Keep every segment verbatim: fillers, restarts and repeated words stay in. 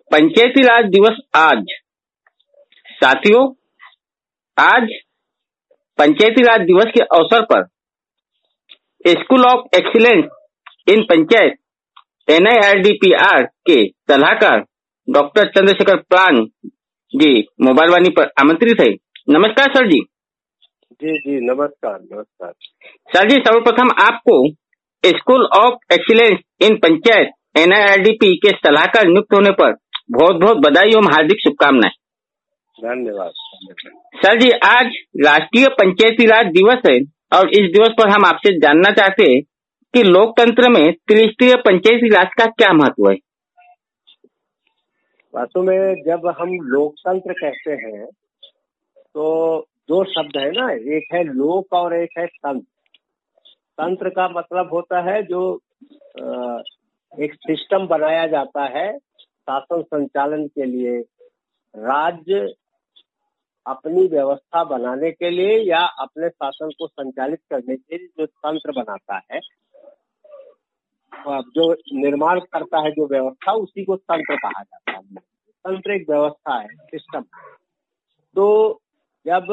पंचायती राज दिवस आज। साथियों, आज पंचायती राज दिवस के अवसर पर school of excellence in panchayat N I R D P R के सलाहकार डॉक्टर चंद्रशेखर प्राण जी मोबाइल वाणी पर आमंत्रित है। नमस्कार सर जी। जी जी नमस्कार नमस्कार सर जी, सर्वप्रथम आपको school of excellence in panchayat N I R D P के सलाहकार नियुक्त होने पर बहुत बहुत बधाई एवं हार्दिक शुभकामनाएं। धन्यवाद। सर जी, आज राष्ट्रीय पंचायती राज दिवस है और इस दिवस पर हम आपसे जानना चाहते हैं कि लोकतंत्र में त्रिस्तरीय पंचायती राज का क्या महत्व है। वास्तव में जब हम लोकतंत्र कहते हैं तो दो शब्द है ना, एक है लोक और एक है तंत्र। तंत्र का मतलब होता है जो एक सिस्टम बनाया जाता है शासन संचालन के लिए, राज्य अपनी व्यवस्था बनाने के लिए या अपने शासन को संचालित करने के लिए जो तंत्र बनाता है, जो निर्माण करता है जो व्यवस्था, उसी को तंत्र कहा जाता है। तंत्र एक व्यवस्था है, सिस्टम। तो जब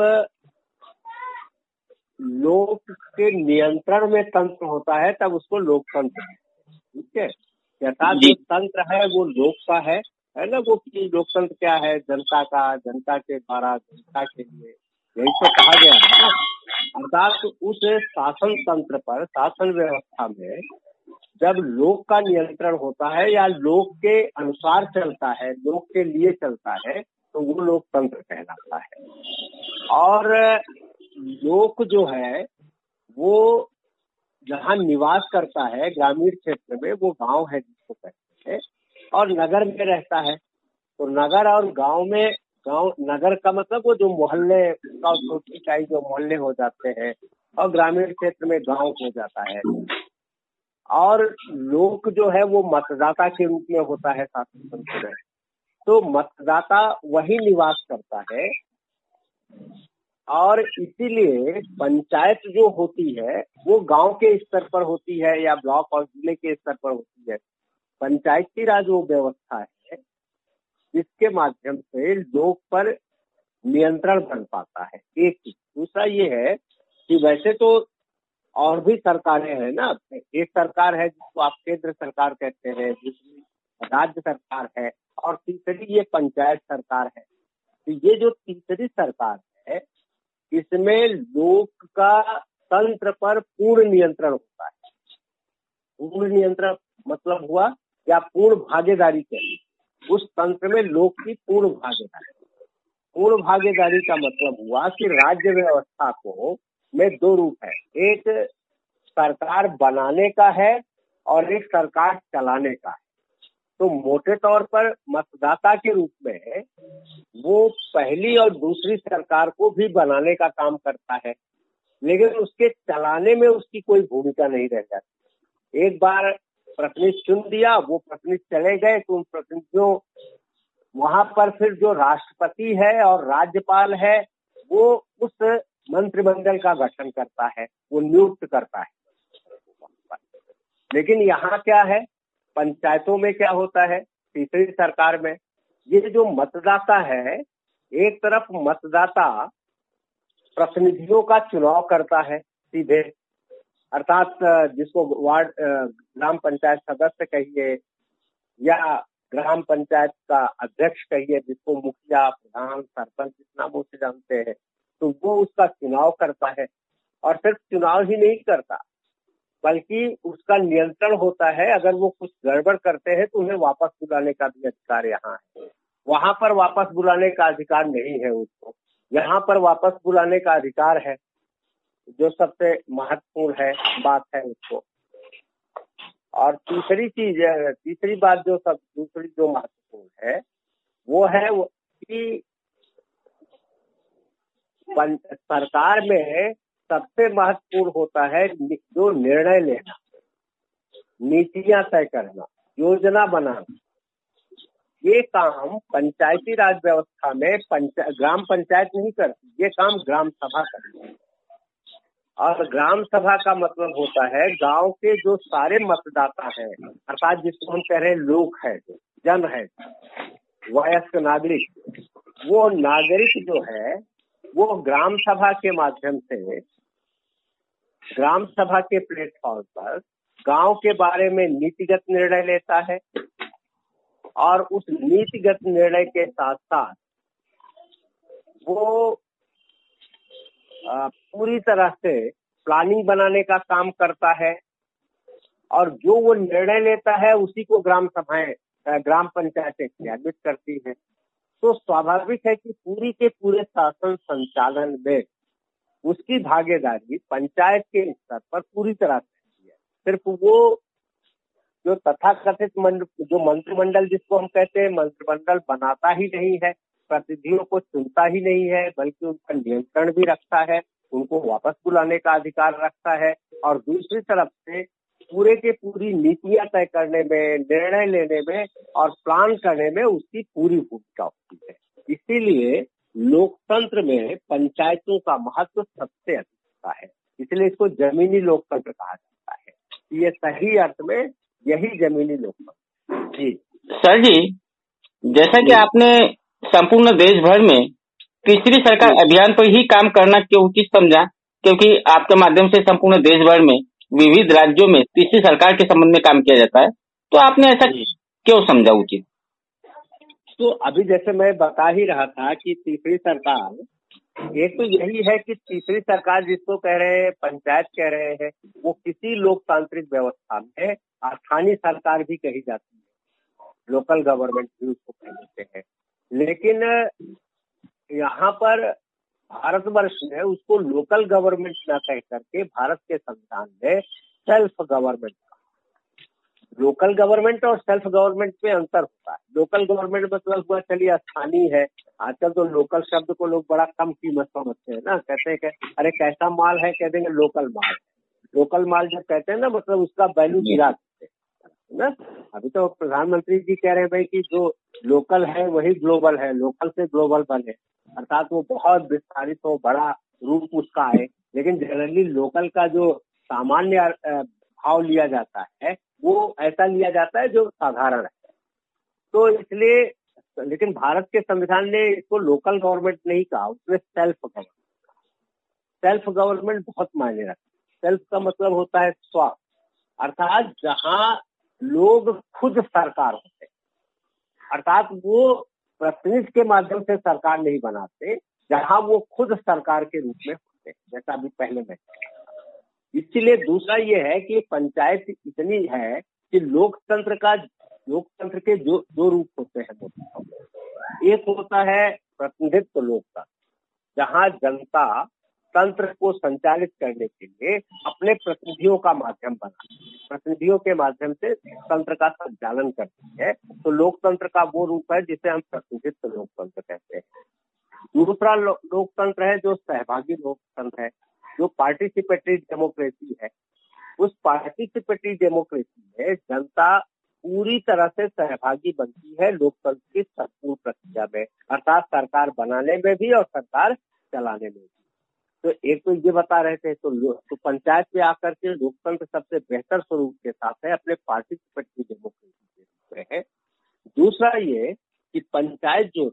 लोक के नियंत्रण में तंत्र होता है तब उसको लोकतंत्र है। ठीक है, अर्थात जो तंत्र है वो लोक का है है ना। वो कि लोकतंत्र क्या है? जनता का, जनता के द्वारा, जनता के लिए, यही तो कहा गया है ना। अर्थात उस शासन तंत्र पर, शासन व्यवस्था में जब लोक का नियंत्रण होता है या लोक के अनुसार चलता है, लोक के लिए चलता है, तो वो लोकतंत्र कहलाता है। और लोक जो है वो जहाँ निवास करता है ग्रामीण क्षेत्र में, वो गांव है जिसको कहते हैं, और नगर में रहता है। तो नगर और गांव में, गांव नगर का मतलब वो जो मोहल्ले का छोटी इकाई जो मोहल्ले हो जाते हैं, और ग्रामीण क्षेत्र में गांव हो जाता है। और लोक जो है वो मतदाता के रूप में होता है शासन तंत्र में। तो मतदाता वही निवास करता है और इसीलिए पंचायत जो होती है वो गांव के स्तर पर होती है या ब्लॉक और जिले के स्तर पर होती है। पंचायती राज वो व्यवस्था है जिसके माध्यम से लोक पर नियंत्रण बन पाता है। एक दूसरा ये है कि वैसे तो और भी सरकारें हैं ना। एक सरकार है जिसको आप केंद्र सरकार कहते हैं, दूसरी राज्य सरकार है, और तीसरी ये पंचायत सरकार है। तो ये जो तीसरी सरकार है इसमें लोक का तंत्र पर पूर्ण नियंत्रण होता है। पूर्ण नियंत्रण मतलब हुआ या पूर्ण भागीदारी करिए, उस तंत्र में लोक की पूर्ण भागीदारी। पूर्ण भागीदारी का मतलब हुआ कि राज्य व्यवस्था को में दो रूप है, एक सरकार बनाने का है और एक सरकार चलाने का है। तो मोटे तौर पर मतदाता के रूप में वो पहली और दूसरी सरकार को भी बनाने का काम करता है, लेकिन उसके चलाने में उसकी कोई भूमिका नहीं रह जाती। एक बार प्रतिनिधि चुन दिया, वो प्रतिनिधि चले गए, तो उन प्रतिनिधियों वहां पर फिर जो राष्ट्रपति है और राज्यपाल है वो उस मंत्रिमंडल का गठन करता है, वो नियुक्त करता है। लेकिन यहाँ क्या है, पंचायतों में क्या होता है, तीसरी सरकार में ये जो मतदाता है, एक तरफ मतदाता प्रतिनिधियों का चुनाव करता है सीधे, अर्थात जिसको वार्ड ग्राम पंचायत सदस्य कहिए या ग्राम पंचायत का अध्यक्ष कहिए, जिसको मुखिया, प्रधान, सरपंच इस नामों से जानते हैं, तो वो उसका चुनाव करता है। और सिर्फ चुनाव ही नहीं करता बल्कि उसका नियंत्रण होता है। अगर वो कुछ गड़बड़ करते हैं तो उन्हें वापस बुलाने का भी अधिकार यहाँ है। वहां पर वापस बुलाने का अधिकार नहीं है उसको, यहाँ पर वापस बुलाने का अधिकार है। जो सबसे महत्वपूर्ण है बात है उसको। और तीसरी चीज, तीसरी बात जो सब दूसरी जो महत्वपूर्ण है वो है कि सरकार में सबसे महत्वपूर्ण होता है जो निर्णय लेना, नीतियां तय करना, योजना बनाना। ये काम पंचायती राज व्यवस्था में पंचा, ग्राम पंचायत नहीं करती, ये काम ग्राम सभा करती है। और ग्राम सभा का मतलब होता है गांव के जो सारे मतदाता हैं, अर्थात जिसको हम कह रहे हैं लोग है, जन है, वयस्क नागरिक, वो नागरिक जो है वो ग्राम सभा के माध्यम से, ग्राम सभा के प्लेटफॉर्म पर गांव के बारे में नीतिगत निर्णय लेता है और उस नीतिगत निर्णय के साथ साथ वो पूरी तरह से प्लानिंग बनाने का काम करता है और जो वो निर्णय लेता है उसी को ग्राम सभाएं, ग्राम पंचायतें क्रियान्वित करती हैं। तो स्वाभाविक है कि पूरी के पूरे शासन संचालन में उसकी भागीदारी पंचायत के स्तर पर पूरी तरह से है। सिर्फ वो जो तथाकथित जो मंत्रिमंडल जिसको हम कहते हैं, मंत्रिमंडल बनाता ही नहीं है, प्रतिनिधियों को चुनता ही नहीं है, बल्कि उनका नियंत्रण भी रखता है, उनको वापस बुलाने का अधिकार रखता है और दूसरी तरफ से पूरे के पूरी नीतियां तय करने में, निर्णय लेने में और प्लान करने में उसकी पूरी भूमिका होती है। इसीलिए लोकतंत्र में पंचायतों का महत्व सबसे अधिक होता है, इसलिए इसको जमीनी लोकतंत्र कहा जाता है। ये सही अर्थ में यही जमीनी लोकतंत्र। जी सर जी, जैसा कि आपने संपूर्ण देश भर में तीसरी सरकार अभियान पर ही काम करना क्यों उचित समझा, क्योंकि आपके माध्यम से संपूर्ण देश भर में विविध राज्यों में तीसरी सरकार के संबंध में काम किया जाता है, तो आपने ऐसा क्यों समझा उचित? तो अभी जैसे मैं बता ही रहा था कि तीसरी सरकार, एक तो यही है कि तीसरी सरकार जिसको कह रहे हैं, पंचायत कह रहे हैं, वो किसी लोकतांत्रिक व्यवस्था में स्थानीय सरकार भी कही जाती है, लोकल गवर्नमेंट भी उसको कह देते हैं। लेकिन यहाँ पर भारतवर्ष में उसको लोकल गवर्नमेंट न कह करके भारत के संविधान में सेल्फ गवर्नमेंट, लोकल गवर्नमेंट और सेल्फ गवर्नमेंट में अंतर होता है। लोकल गवर्नमेंट मतलब हुआ चलिए स्थानीय है, आजकल तो लोकल शब्द को लोग बड़ा कम कीमत समझते हैं ना, कहते हैं कि अरे कैसा माल है, कह देंगे लोकल माल। लोकल माल जब कहते हैं ना मतलब उसका वैल्यू गिरा देते हैं ना। अभी तो प्रधानमंत्री जी कह रहे हैं भाई कि जो लोकल है वही ग्लोबल है, लोकल से ग्लोबल बने, अर्थात वो बहुत विस्तारित हो, बड़ा रूप उसका आए। लेकिन जनरली लोकल का जो सामान्य भाव लिया जाता है वो ऐसा लिया जाता है जो साधारण है। तो इसलिए, लेकिन भारत के संविधान ने इसको लोकल गवर्नमेंट नहीं कहा, उसने सेल्फ गवर्नमेंट। सेल्फ गवर्नमेंट बहुत मायने रखता है। सेल्फ का मतलब होता है स्व, अर्थात जहां लोग खुद सरकार होते हैं, अर्थात वो प्रतिनिधि के माध्यम से सरकार नहीं बनाते, जहां वो खुद सरकार के रूप में होते हैं, जैसा अभी पहले मैं। इसलिए दूसरा ये है कि पंचायत इतनी है कि लोकतंत्र का लोकतंत्र के जो दो रूप होते हैं। एक होता है प्रतिनिधित्व लोकतंत्र, जहां जनता तंत्र को संचालित करने के लिए अपने प्रतिनिधियों का माध्यम बना, प्रतिनिधियों के माध्यम से तंत्र का संचालन करती है। तो लोकतंत्र का वो रूप है जिसे हम प्रतिनिधित्व लोकतंत्र कहते हैं। दूसरा लो, लोकतंत्र है जो सहभागी लोकतंत्र है, जो पार्टिसिपेटरी डेमोक्रेसी है। उस पार्टिसिपेटरी डेमोक्रेसी में जनता पूरी तरह से सहभागी बनती है लोकतंत्र की संपूर्ण प्रक्रिया में, अर्थात सरकार बनाने में भी और सरकार चलाने में भी। तो एक तो ये बता रहे थे, तो, तो पंचायत में आकर के लोकतंत्र सबसे बेहतर स्वरूप के साथ है, अपने पार्टिसिपेटरी डेमोक्रेसी के रूप में है। दूसरा ये कि पंचायत जो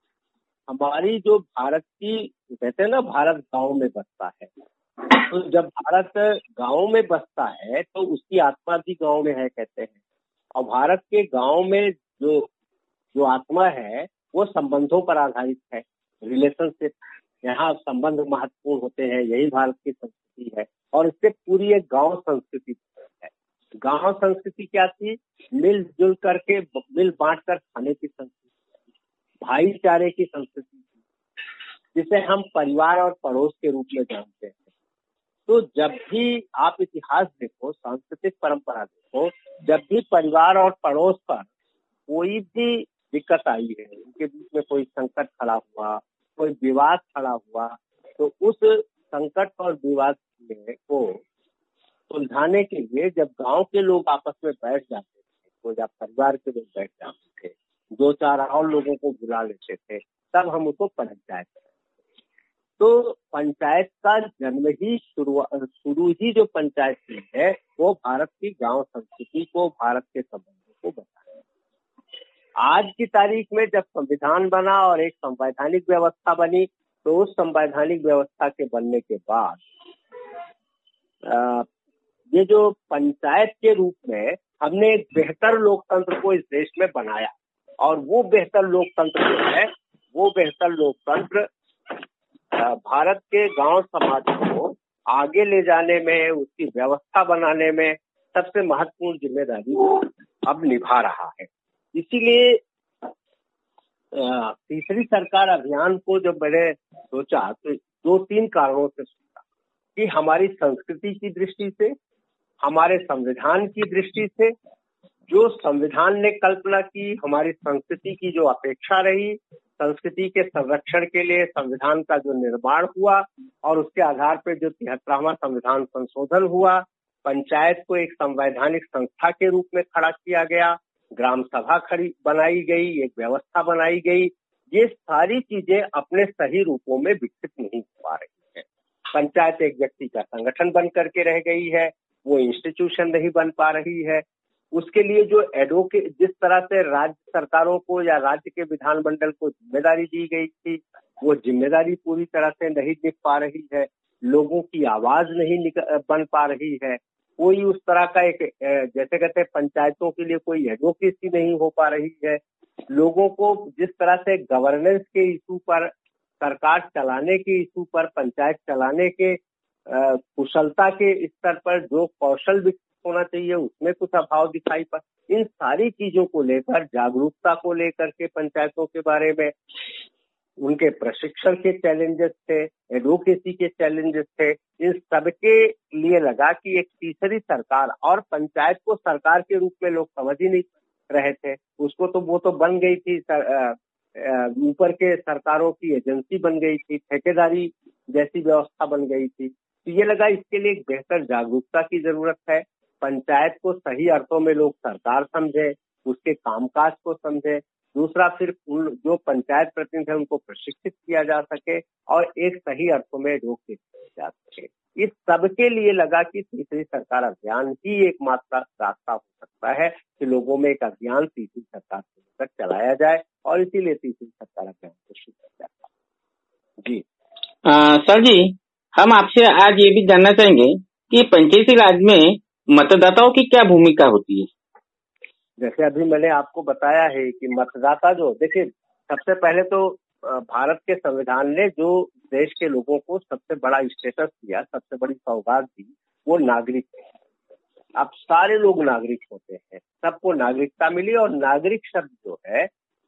हमारी जो भारत की, कहते हैं ना भारत गांव में बसता है, तो जब भारत गांव में बसता है तो उसकी आत्मा भी गांव में है कहते हैं। और भारत के गांव में जो जो आत्मा है वो संबंधों पर आधारित है, रिलेशनशिप। यहाँ संबंध महत्वपूर्ण होते हैं, यही भारत की संस्कृति है। और इससे पूरी एक गांव संस्कृति है। गांव संस्कृति क्या थी? मिलजुल करके, मिल बांट कर खाने की संस्कृति, भाईचारे की संस्कृति थी, जिसे हम परिवार और पड़ोस के रूप में जानते हैं। तो जब भी आप इतिहास देखो, सांस्कृतिक परंपरा देखो, जब भी परिवार और पड़ोस पर कोई भी दिक्कत आई है, उनके बीच में कोई संकट खड़ा हुआ, कोई विवाद खड़ा हुआ, तो उस संकट और विवाद को सुलझाने के लिए जब गांव के लोग आपस में बैठ जाते थे, तो जब परिवार के लोग बैठ जाते थे, दो चार और लोगों को बुला लेते थे, तब हम उसको पंचायत। तो पंचायत का जन्म ही शुरू शुरू ही जो पंचायत की है वो भारत की गांव संस्कृति को, भारत के संबंधों को बताया। आज की तारीख में जब संविधान बना और एक संवैधानिक व्यवस्था बनी, तो उस संवैधानिक व्यवस्था के बनने के बाद आ, ये जो पंचायत के रूप में हमने एक बेहतर लोकतंत्र को इस देश में बनाया, और वो बेहतर लोकतंत्र जो है, वो बेहतर लोकतंत्र भारत के गांव समाज को आगे ले जाने में, उसकी व्यवस्था बनाने में सबसे महत्वपूर्ण जिम्मेदारी अब निभा रहा है। इसीलिए तीसरी सरकार अभियान को जब मैंने सोचा तो दो तीन कारणों से सोचा कि हमारी संस्कृति की दृष्टि से, हमारे संविधान की दृष्टि से, जो संविधान ने कल्पना की, हमारी संस्कृति की जो अपेक्षा रही, संस्कृति के संरक्षण के लिए संविधान का जो निर्माण हुआ और उसके आधार पर जो तिहत्तरवां संविधान संशोधन हुआ, पंचायत को एक संवैधानिक संस्था के रूप में खड़ा किया गया, ग्राम सभा खड़ी बनाई गई, एक व्यवस्था बनाई गई, ये सारी चीजें अपने सही रूपों में विकसित नहीं हो पा रही है। पंचायत एक व्यक्ति का संगठन बन करके रह गई है, वो इंस्टीट्यूशन नहीं बन पा रही है। उसके लिए जो एडवोकेट, जिस तरह से राज्य सरकारों को या राज्य के विधानमंडल को जिम्मेदारी दी गई थी, वो जिम्मेदारी पूरी तरह से नहीं निभ पा रही है। लोगों की आवाज नहीं बन पा रही है। कोई उस तरह का एक, जैसे कहते हैं, पंचायतों के लिए कोई एडवोकेसी नहीं हो पा रही है। लोगों को जिस तरह से गवर्नेंस के इशू पर, सरकार चलाने के इशू पर, पंचायत चलाने के कुशलता के स्तर पर जो कौशल विकसित होना चाहिए, उसमें कुछ अभाव दिखाई पड़। इन सारी चीजों को लेकर, जागरूकता को लेकर के पंचायतों के बारे में, उनके प्रशिक्षण के चैलेंजेस थे, एडवोकेसी के चैलेंजेस थे, इन सबके लिए लगा कि एक तीसरी सरकार, और पंचायत को सरकार के रूप में लोग समझ ही नहीं रहे थे, उसको तो वो तो बन गई थी, ऊपर के सरकारों की एजेंसी बन गई थी, ठेकेदारी जैसी व्यवस्था बन गई थी। तो ये लगा इसके लिए एक बेहतर जागरूकता की जरूरत है। पंचायत को सही अर्थों में लोग सरकार समझे, उसके कामकाज को समझे। दूसरा, फिर उन जो पंचायत प्रतिनिधि है उनको प्रशिक्षित किया जा सके और एक सही अर्थों में एडवोकेट किया जा सके। इस सब के लिए लगा कि तीसरी सरकार अभियान ही एकमात्र रास्ता हो सकता है कि लोगों में एक अभियान तीसरी सरकार को लेकर चलाया जाए, और इसीलिए तीसरी सरकार अभियान को शुरू किया जाता। जी आ, सर जी, हम आपसे आज ये भी जानना चाहेंगे कि पंचायती राज में मतदाताओं की क्या भूमिका होती है। जैसे अभी मैंने आपको बताया है कि मतदाता जो, देखिए, सबसे पहले तो भारत के संविधान ने जो देश के लोगों को सबसे बड़ा स्टेटस दिया, सबसे बड़ी सौगात दी, वो नागरिक है। अब सारे लोग नागरिक होते हैं, सबको नागरिकता मिली, और नागरिक शब्द जो है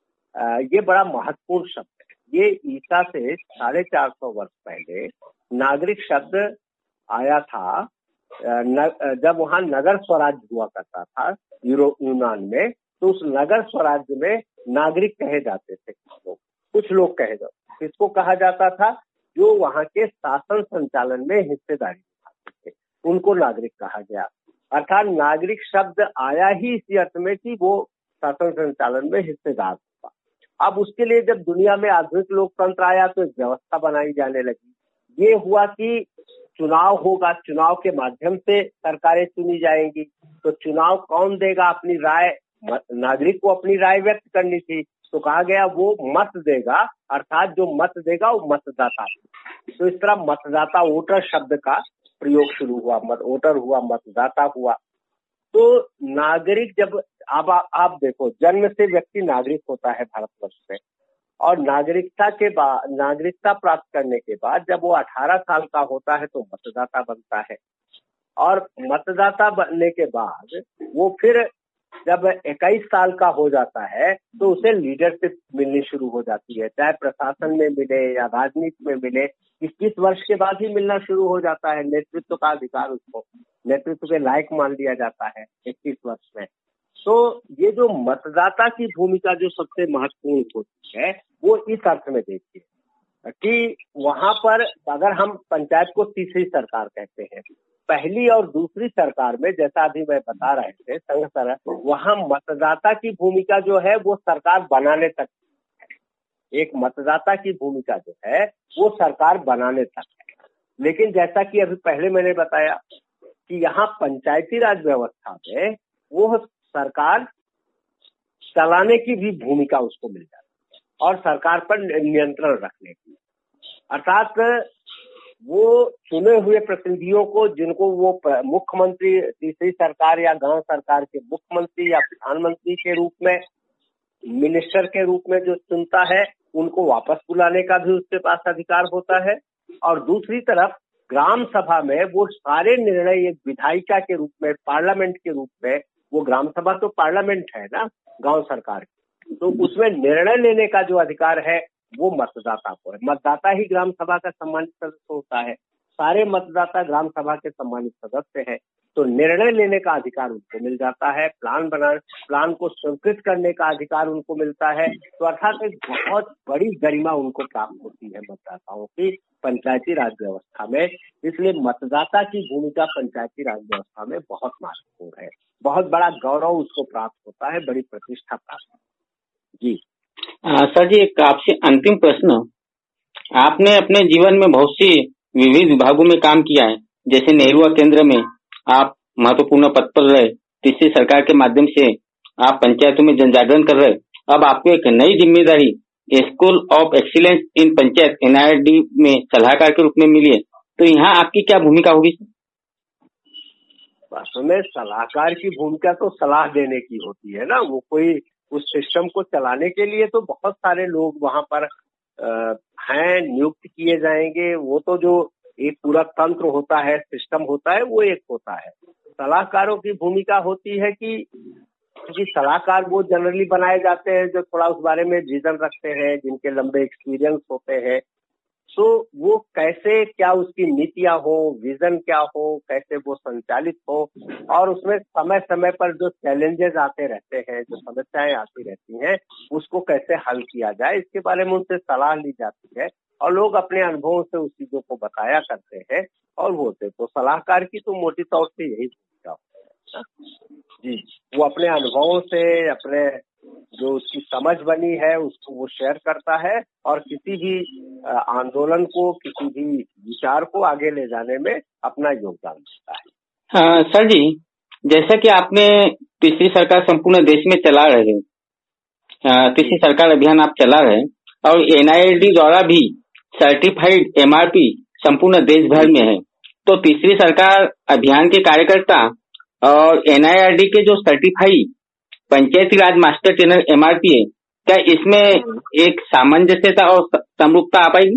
ये बड़ा महत्वपूर्ण शब्द है। ये ईसा से साढ़े चार सौ वर्ष पहले नागरिक शब्द आया था, न, जब वहां नगर स्वराज्य हुआ करता था यूरोप यूनान में, तो उस नगर स्वराज्य में नागरिक कहे जाते थे लोग, कुछ लोग कहे जाते। किसको कहा जाता था? जो वहां के शासन संचालन में हिस्सेदारी निभाते थे, उनको नागरिक कहा गया। अर्थात नागरिक शब्द आया ही इसी अर्थ में कि वो शासन संचालन में हिस्सेदार हुआ। अब उसके लिए जब दुनिया में आधुनिक लोकतंत्र आया तो एक व्यवस्था बनाई जाने लगी। ये हुआ कि चुनाव होगा, चुनाव के माध्यम से सरकारें चुनी जाएंगी। तो चुनाव कौन देगा? अपनी राय, नागरिक को अपनी राय व्यक्त करनी थी, तो कहा गया वो मत देगा, अर्थात जो मत देगा वो मतदाता। तो इस तरह मतदाता, वोटर शब्द का प्रयोग शुरू हुआ, मत वोटर हुआ, मतदाता हुआ। तो नागरिक जब, अब आप देखो, जन्म से व्यक्ति नागरिक होता है भारतवर्ष में, और नागरिकता के बाद, नागरिकता प्राप्त करने के बाद जब वो अठारह साल का होता है तो मतदाता बनता है, और मतदाता बनने के बाद वो फिर जब इक्कीस साल का हो जाता है तो उसे लीडरशिप मिलनी शुरू हो जाती है, चाहे प्रशासन में मिले या राजनीति में मिले। इक्कीस वर्ष के बाद ही मिलना शुरू हो जाता है नेतृत्व का अधिकार, उसको नेतृत्व के लायक मान लिया जाता है इक्कीस वर्ष में। तो ये जो मतदाता की भूमिका जो सबसे महत्वपूर्ण होती है, वो इस अर्थ में देखिए कि वहां पर अगर हम पंचायत को तीसरी सरकार कहते हैं, पहली और दूसरी सरकार में, जैसा अभी मैं बता रहे थे, संघ सरकार, वहां मतदाता की भूमिका जो है वो सरकार बनाने तक है। एक मतदाता की भूमिका जो है वो सरकार बनाने तक है। लेकिन जैसा कि अभी पहले मैंने बताया कि यहाँ पंचायती राज व्यवस्था में वो सरकार चलाने की भी भूमिका उसको मिल जाती है और सरकार पर नियंत्रण रखने की। अर्थात वो चुने हुए प्रतिनिधियों को, जिनको वो मुख्यमंत्री, तीसरी सरकार या गांव सरकार के मुख्यमंत्री या प्रधानमंत्री के रूप में, मिनिस्टर के रूप में जो चुनता है, उनको वापस बुलाने का भी उसके पास अधिकार होता है। और दूसरी तरफ ग्राम सभा में वो सारे निर्णय एक विधायिका के रूप में, पार्लियामेंट के रूप में, वो ग्राम सभा तो पार्लियामेंट है ना गांव सरकार की, तो उसमें निर्णय लेने का जो अधिकार है वो मतदाता को है। मतदाता ही ग्राम सभा का सम्मानित सदस्य होता है, सारे मतदाता ग्राम सभा के सम्मानित सदस्य है, तो निर्णय लेने का अधिकार उनको मिल जाता है, प्लान बना प्लान को स्वीकृत करने का अधिकार उनको मिलता है। तो अर्थात एक बहुत बड़ी गरिमा उनको प्राप्त होती है मतदाताओं की पंचायती राज व्यवस्था में। इसलिए मतदाता की भूमिका पंचायती राज व्यवस्था में बहुत महत्वपूर्ण है, बहुत बड़ा गौरव उसको प्राप्त होता है, बड़ी प्रतिष्ठा प्राप्त होती है। जी आ, सर जी, एक आपसे अंतिम प्रश्न। आपने अपने जीवन में बहुत सी विविध विभागों में काम किया है, जैसे नेहरू केंद्र में आप महत्वपूर्ण पद पर रहे, तीसरी सरकार के माध्यम से आप पंचायतों में जनजागरण कर रहे। अब आपको एक नई जिम्मेदारी school of excellence in panchayat N I R D में सलाहकार के रूप में मिली है, तो यहाँ आपकी क्या भूमिका होगी? वास्तव में सलाहकार की भूमिका तो सलाह देने की होती है ना, वो कोई उस सिस्टम को चलाने के लिए तो बहुत सारे लोग वहां पर आ, हैं, नियुक्त किए जाएंगे। वो तो जो एक पूरा तंत्र होता है, सिस्टम होता है, वो एक होता है। सलाहकारों की भूमिका होती है कि क्योंकि सलाहकार वो जनरली बनाए जाते हैं जो थोड़ा उस बारे में विजन रखते हैं, जिनके लंबे एक्सपीरियंस होते हैं। सो वो कैसे, क्या उसकी नीतियां हो, विजन क्या हो, कैसे वो संचालित हो, और उसमें समय समय पर जो चैलेंजेस आते रहते हैं, जो समस्याएं आती रहती हैं, उसको कैसे हल किया जाए, इसके बारे में उनसे सलाह ली जाती है और लोग अपने अनुभवों से उस चीजों को बताया करते हैं और वो होते। तो सलाहकार की तो मोटी तौर से यही भूमिका होती है जी, वो अपने अनुभवों से, अपने जो उसकी समझ बनी है उसको वो शेयर करता है और किसी भी आंदोलन को, किसी भी विचार को आगे ले जाने में अपना योगदान देता है। हाँ सर जी, जैसा कि आपने तीसरी सरकार संपूर्ण देश में चला रहे, तीसरी सरकार अभियान आप चला रहे और एन आई आर डी द्वारा भी सर्टिफाइड एम आर पी संपूर्ण देश भर में है, तो तीसरी सरकार अभियान के कार्यकर्ता और एन आई आर डी के जो certified Panchayati Raj master trainer M R P है, क्या इसमें एक सामंजस्यता और समरूपता आ पाएगी?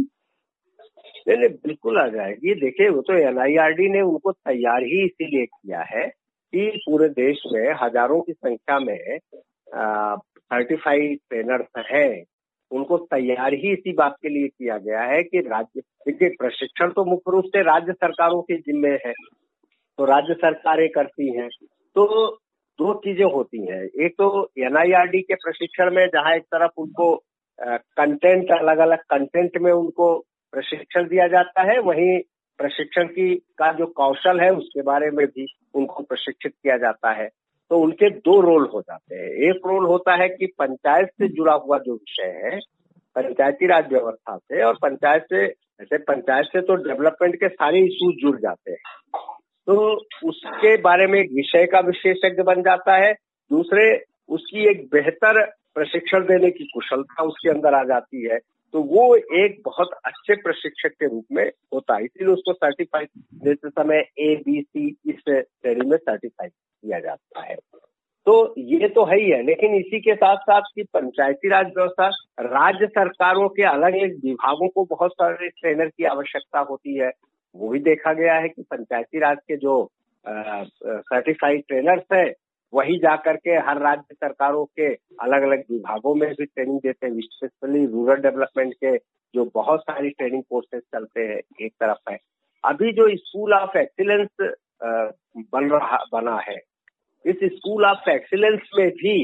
नहीं नहीं, बिल्कुल आ जाएगी। देखिए, वो तो एन आई आर डी ने उनको तैयार ही इसीलिए किया है कि पूरे देश में हजारों की संख्या में सर्टिफाइड ट्रेनर्स हैं, उनको तैयार ही इसी बात के लिए किया गया है कि राज्य, देखिए प्रशिक्षण तो मुख्य रूप से राज्य सरकारों के जिम्मे है, तो राज्य सरकारें करती हैं। तो दो चीजें होती हैं, एक तो एन आई आर डी के प्रशिक्षण में जहां एक तरफ उनको कंटेंट, अलग अलग कंटेंट में उनको प्रशिक्षण दिया जाता है, वहीं प्रशिक्षण की का जो कौशल है उसके बारे में भी उनको प्रशिक्षित किया जाता है। तो उनके दो रोल हो जाते हैं। एक रोल होता है कि पंचायत से जुड़ा हुआ जो विषय है, पंचायती राज व्यवस्था से, और पंचायत से, ऐसे पंचायत से तो डेवलपमेंट के सारे इश्यूज जुड़ जाते हैं, तो उसके बारे में एक विषय का विशेषज्ञ बन जाता है। दूसरे, उसकी एक बेहतर प्रशिक्षण देने की कुशलता उसके अंदर आ जाती है, तो वो एक बहुत अच्छे प्रशिक्षक के रूप में होता है। इसीलिए उसको सर्टिफाइड देते समय ए बी सी इस श्रेणी में सर्टिफाइड किया जाता है। तो ये तो है ही है, लेकिन इसी के साथ साथ की पंचायती राज व्यवस्था, राज्य सरकारों के अलग अलग विभागों को बहुत सारे ट्रेनर की आवश्यकता होती है। वो भी देखा गया है कि पंचायती राज के जो सर्टिफाइड ट्रेनर्स हैं, वही जाकर के हर राज्य सरकारों के अलग अलग विभागों में भी ट्रेनिंग देते हैं। स्पेशली रूरल डेवलपमेंट के जो बहुत सारी ट्रेनिंग कोर्सेज चलते हैं, एक तरफ है। अभी जो स्कूल ऑफ एक्सीलेंस बन रहा बना है, इस स्कूल ऑफ एक्सीलेंस में भी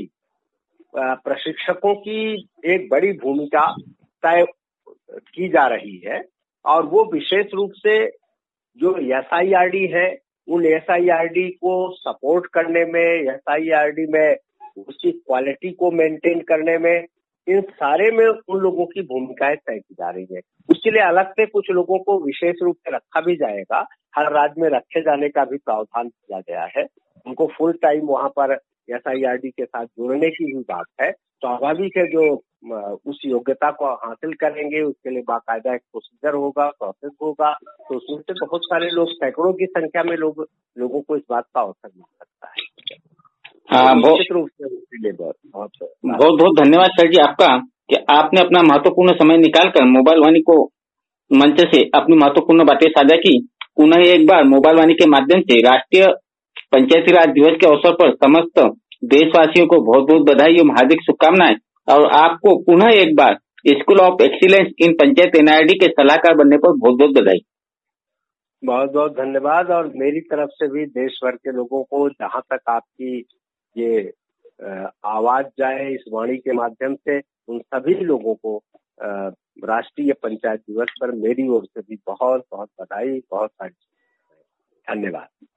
प्रशिक्षकों की एक बड़ी भूमिका तय की जा रही है, और वो विशेष रूप से जो एस आई आर डी है, उन एस आई आर डी को सपोर्ट करने में, एस आई आर डी में उसकी क्वालिटी को मेंटेन करने में, इन सारे में उन लोगों की भूमिकाएं तय की जा रही है। उसके लिए अलग से कुछ लोगों को विशेष रूप से रखा भी जाएगा, हर राज्य में रखे जाने का भी प्रावधान किया गया है। उनको फुल टाइम वहां पर एस आई आर डी के साथ जुड़ने की ही बात है। स्वाभाविक है, जो उस योग्यता को हासिल करेंगे उसके लिए बाकायदा एक प्रोसीजर होगा, प्रोसेस होगा, तो उसमें से बहुत सारे लोग, सैकड़ों की संख्या में लोग लोगों को इस बात का अवसर मिल सकता है। हाँ, निश्चित रूप से उसके लिए बहुत बहुत बहुत धन्यवाद सर जी आपका कि आपने अपना महत्वपूर्ण समय निकालकर मोबाइल वाणी को मंच से अपनी महत्वपूर्ण बातें साझा की। पुनः एक बार मोबाइल वाणी के माध्यम से राष्ट्रीय पंचायती राज दिवस के अवसर पर समस्त देशवासियों को बहुत बहुत बधाई एवं हार्दिक शुभकामनाएं, और आपको पुनः एक बार school of excellence in panchayat N I D के सलाहकार बनने पर बहुत बहुत बधाई। बहुत बहुत धन्यवाद। और मेरी तरफ से भी देश भर के लोगों को, जहां तक आपकी ये आवाज जाए इस वाणी के माध्यम से, उन सभी लोगों को राष्ट्रीय पंचायत दिवस पर मेरी ओर से भी बहुत बहुत बधाई, बहुत सारी धन्यवाद।